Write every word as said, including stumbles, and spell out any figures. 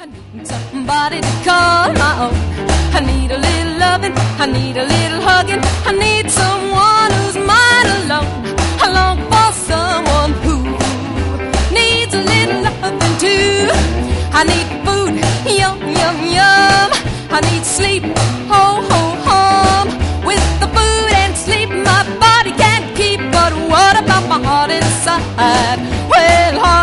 need somebody to call my own. I need a little loving, I need a little hugging, I need someone who's mine alone. I long for someone who needs a little loving too. I need food, yum, yum, yum. I need sleep, ho, ho, hum. With the food and sleep my body can't keep, but what about my heart inside? Well, heart